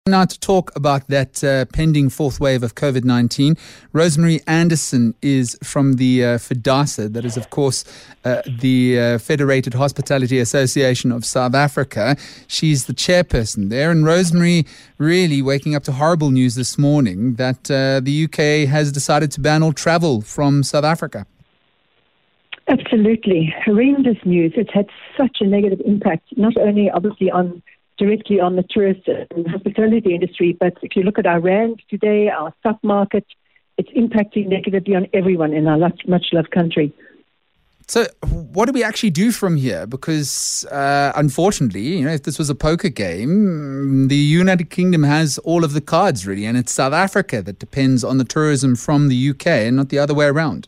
Now to talk about that pending fourth wave of COVID-19, Rosemary Anderson is from the FEDASA, that is of course the Federated Hospitality Association of South Africa. She's the chairperson there, and Rosemary really waking up to horrible news this morning that the UK has decided to ban all travel from South Africa. Absolutely. Horrendous news. It's had such a negative impact, not only obviously directly on the tourist and hospitality industry, but if you look at our rand today, our stock market, it's impacting negatively on everyone in our much-loved country. So what do we actually do from here? Because unfortunately, if this was a poker game, the United Kingdom has all of the cards really, and it's South Africa that depends on the tourism from the UK and not the other way around.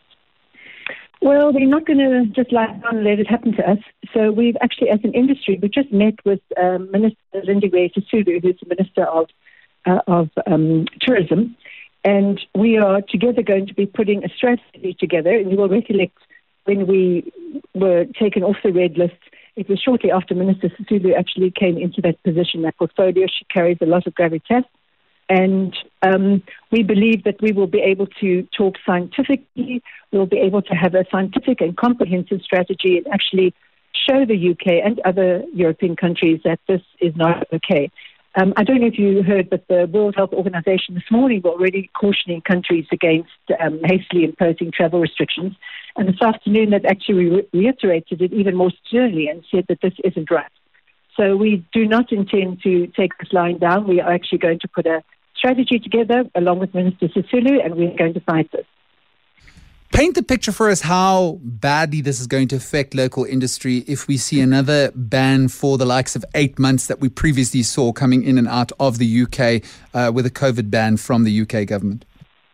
Well, we're not going to just lie down and let it happen to us. So we've actually, as an industry, we just met with Minister Lindiwe Sisulu, who's the Minister of Tourism, and we are together going to be putting a strategy together. And you will recollect when we were taken off the red list, it was shortly after Minister Sisulu actually came into that position, that portfolio. She carries a lot of gravitas. And we believe that we will be able to talk scientifically. We'll be able to have a scientific and comprehensive strategy and actually show the UK and other European countries that this is not okay. I don't know if you heard, but the World Health Organization this morning were already cautioning countries against hastily imposing travel restrictions. And this afternoon, they've actually reiterated it even more sternly and said that this isn't right. So we do not intend to take this line down. We are actually going to put a strategy together along with Minister Sisulu, and we're going to fight this. Paint the picture for us how badly this is going to affect local industry if we see another ban for the likes of 8 months that we previously saw coming in and out of the UK with a COVID ban from the UK government.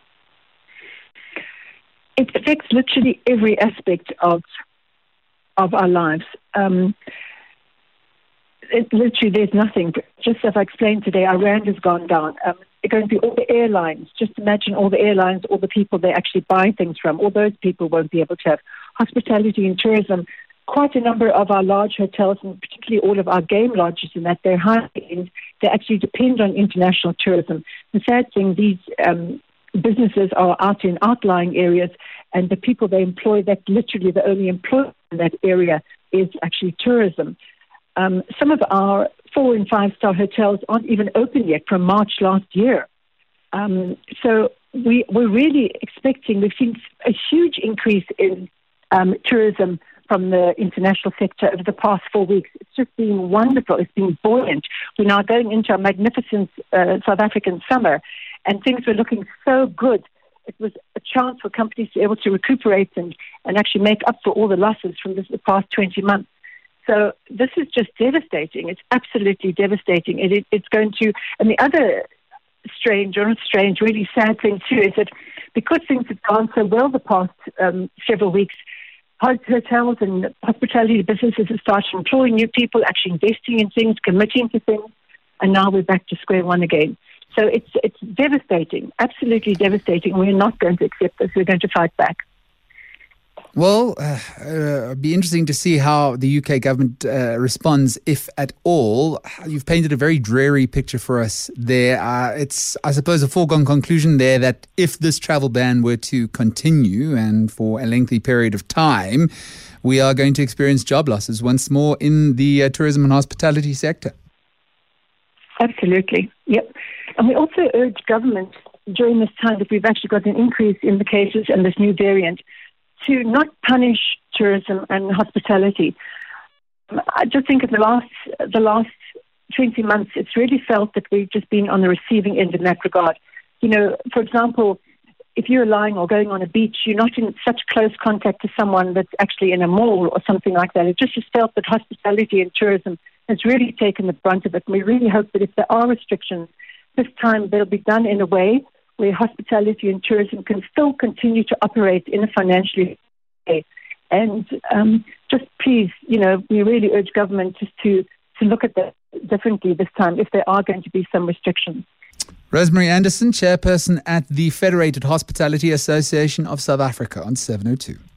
It affects literally every aspect of our lives. Literally, there's nothing. Just as I explained today, our rand has gone down. They're going to be all the airlines. Just imagine all the airlines, all the people they actually buy things from. All those people won't be able to have hospitality and tourism. Quite a number of our large hotels, and particularly all of our game lodges, in that they're high-end, they actually depend on international tourism. The sad thing, these businesses are out in outlying areas, and the people they employ, that literally the only employment in that area is actually tourism. Some of our 4- and 5-star hotels aren't even open yet from March last year. So we're really expecting, we've seen a huge increase in tourism from the international sector over the past 4 weeks. It's just been wonderful. It's been buoyant. We're now going into a magnificent South African summer, and things were looking so good. It was a chance for companies to be able to recuperate and actually make up for all the losses from the past 20 months. So this is just devastating. It's absolutely devastating. It's going to, and the other really sad thing too is that because things have gone so well the past several weeks, hotels and hospitality businesses have started employing new people, actually investing in things, committing to things, and now we're back to square one again. So it's devastating, absolutely devastating. We're not going to accept this. We're going to fight back. Well, it'd be interesting to see how the UK government responds, if at all. You've painted a very dreary picture for us there. It's, I suppose, a foregone conclusion there that if this travel ban were to continue and for a lengthy period of time, we are going to experience job losses once more in the tourism and hospitality sector. Absolutely, yep. And we also urge government during this time that we've actually got an increase in the cases and this new variant to not punish tourism and hospitality. I just think in the last 20 months, it's really felt that we've just been on the receiving end in that regard. For example, if you're lying or going on a beach, you're not in such close contact to someone that's actually in a mall or something like that. It just has felt that hospitality and tourism has really taken the brunt of it. And we really hope that if there are restrictions, this time they'll be done in a way where hospitality and tourism can still continue to operate in a financially way. And just please, we really urge government just to look at that differently this time if there are going to be some restrictions. Rosemary Anderson, chairperson at the Federated Hospitality Association of South Africa on 702.